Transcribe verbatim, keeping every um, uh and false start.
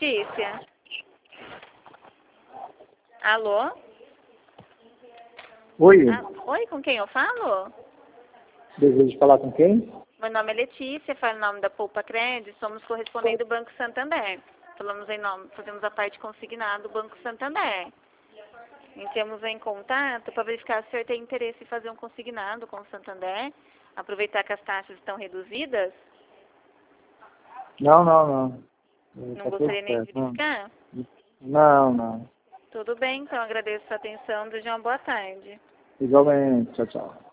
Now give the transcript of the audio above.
Letícia? Alô? Oi, Ah, oi, com quem eu falo? desejo falar com quem? Meu nome é Letícia, falo em nome da Poupa Cred, somos correspondentes do Banco Santander. Falamos em nome, fazemos a parte consignada do Banco Santander. Entramos em contato para verificar se o senhor tem interesse em fazer um consignado com o Santander, aproveitar que as taxas estão reduzidas. Não, não, não. Não Tá tudo gostaria nem de certo. Não, verificar? não, não. Tudo bem, então agradeço a sua atenção, desejo uma boa tarde. Igualmente. Tchau, tchau.